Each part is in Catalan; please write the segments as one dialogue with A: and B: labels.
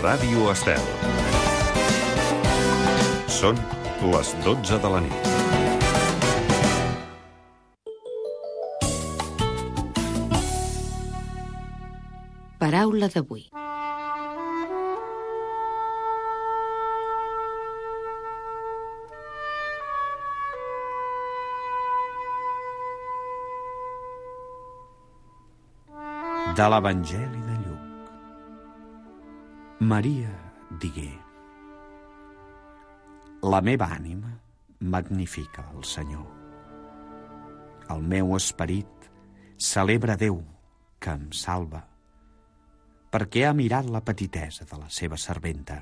A: Ràdio Estel. Són les 12 de la nit.
B: Paraula d'avui.
C: De l'Evangeli de Lluc. Maria digué: La meva ànima magnifica el Senyor. El meu esperit celebra Déu, que em salva, perquè ha mirat la petitesa de la seva serventa.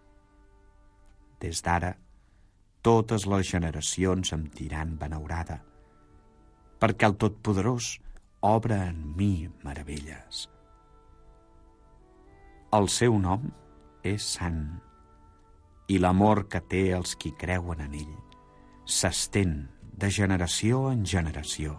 C: Des d'ara, totes les generacions em diran benaurada, perquè el Totpoderós obra en mi meravelles. El seu nom és sant, i l'amor que té els qui creuen en ell s'estén de generació en generació.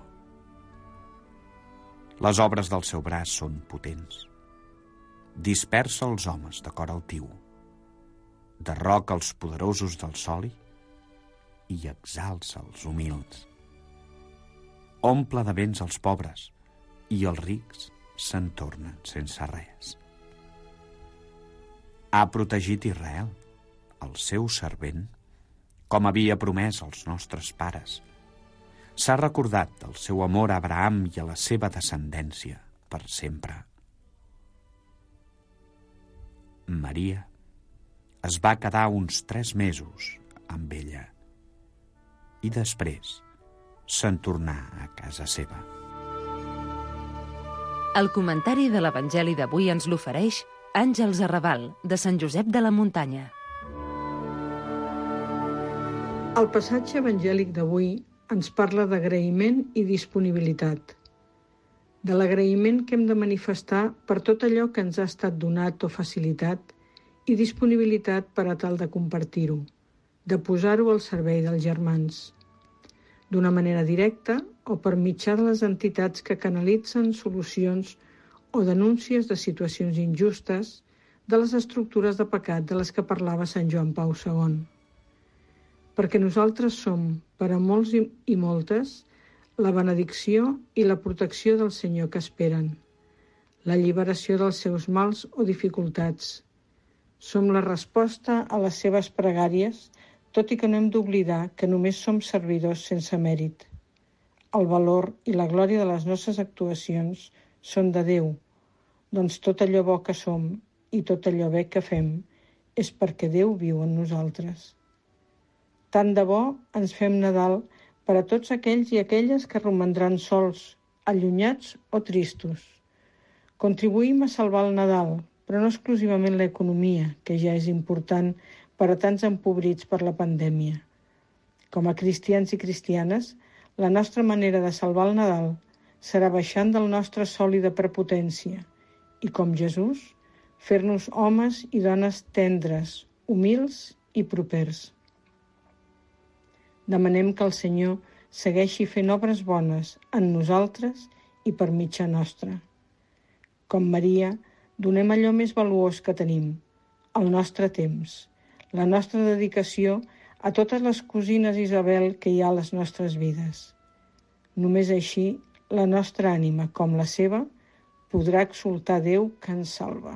C: Les obres del seu braç són potents. Dispersa els homes de cor altiu, derroca els poderosos del soli i exalça els humils. Omple de béns els pobres i els rics se'n tornen sense res. Ha protegit Israel, el seu servent, com havia promès als nostres pares. S'ha recordat del seu amor a Abraham i a la seva descendència per sempre. Maria es va quedar uns 3 mesos amb ella i després se'n tornà a casa seva.
B: El comentari de l'Evangeli d'avui ens l'ofereix Àngels Arrabal, de Sant Josep de la Muntanya.
D: El passatge evangèlic d'avui ens parla d'agraïment i disponibilitat. De l'agraïment que hem de manifestar per tot allò que ens ha estat donat o facilitat i disponibilitat per a tal de compartir-ho, de posar-ho al servei dels germans, d'una manera directa o per mitjà de les entitats que canalitzen solucions o denúncies de situacions injustes, de les estructures de pecat de les que parlava Sant Joan Pau II. Perquè nosaltres som, per a molts i moltes, la benedicció i la protecció del Senyor que esperen, la lliberació dels seus mals o dificultats. Som la resposta a les seves pregàries, tot i que no hem d'oblidar que només som servidors sense mèrit. El valor i la glòria de les nostres actuacions són de Déu, doncs tot allò bo que som i tot allò bé que fem és perquè Déu viu en nosaltres. Tant de bo ens fem Nadal per a tots aquells i aquelles que romandran sols, allunyats o tristos. Contribuïm a salvar el Nadal, però no exclusivament l'economia, que ja és important per a tants empobrits per la pandèmia. Com a cristians i cristianes, la nostra manera de salvar el Nadal serà baixant del nostre soli de prepotència i, com Jesús, fer-nos homes i dones tendres, humils i propers. Demanem que el Senyor segueixi fent obres bones en nosaltres i per mitjà nostra. Com Maria, donem allò més valuós que tenim, el nostre temps, la nostra dedicació a totes les cosines Isabel que hi ha a les nostres vides. Només així la nostra ànima, com la seva, podrà exultar Déu que ens salva.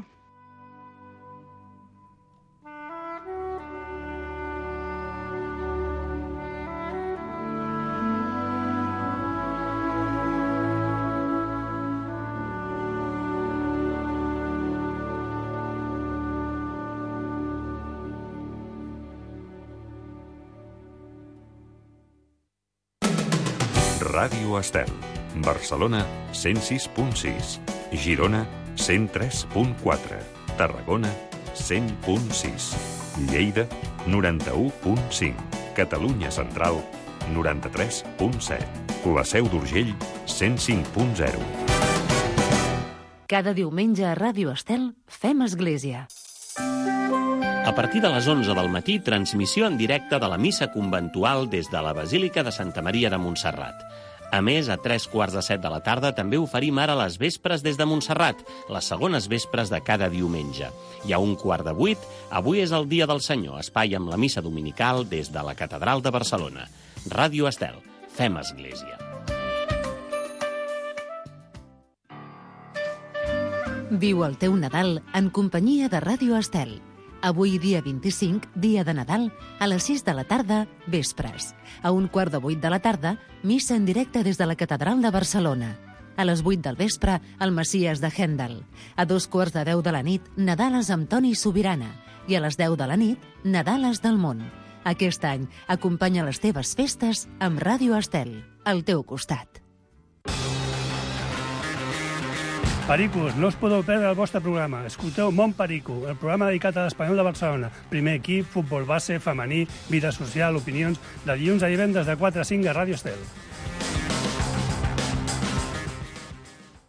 A: Ràdio Estel. Barcelona, 106.6. Girona, 103.4. Tarragona, 100.6. Lleida, 91.5. Catalunya Central, 93.7. La Seu d'Urgell, 105.0.
B: Cada diumenge a Ràdio Estel fem església.
E: A partir de les 11 del matí, transmissió en directe de la missa conventual des de la Basílica de Santa Maria de Montserrat. A més, a 3:15 de la tarda també oferim ara les vespres des de Montserrat, les segones vespres de cada diumenge. I a 7:15, avui és el Dia del Senyor, espai amb la missa dominical des de la Catedral de Barcelona. Ràdio Estel, fem església.
B: Viu el teu Nadal en companyia de Ràdio Estel. Avui, dia 25, dia de Nadal, a les 6 de la tarda, vespres. A 7:15 de la tarda, missa en directe des de la Catedral de Barcelona. A les 8 del vespre, el Messies de Händel. A 9:45 de la nit, Nadales amb Toni Sobirana. I a les 10 de la nit, Nadales del món. Aquest any, acompanya les teves festes amb Ràdio Estel, al teu costat.
F: Pericos, no us podeu perdre el vostre programa. Escolteu Món Perico, el programa dedicat a l'Espanyol de Barcelona. Primer equip, futbol base, femení, vida social, opinions, de dilluns a divendres de 4 a 5 a Ràdio Estel.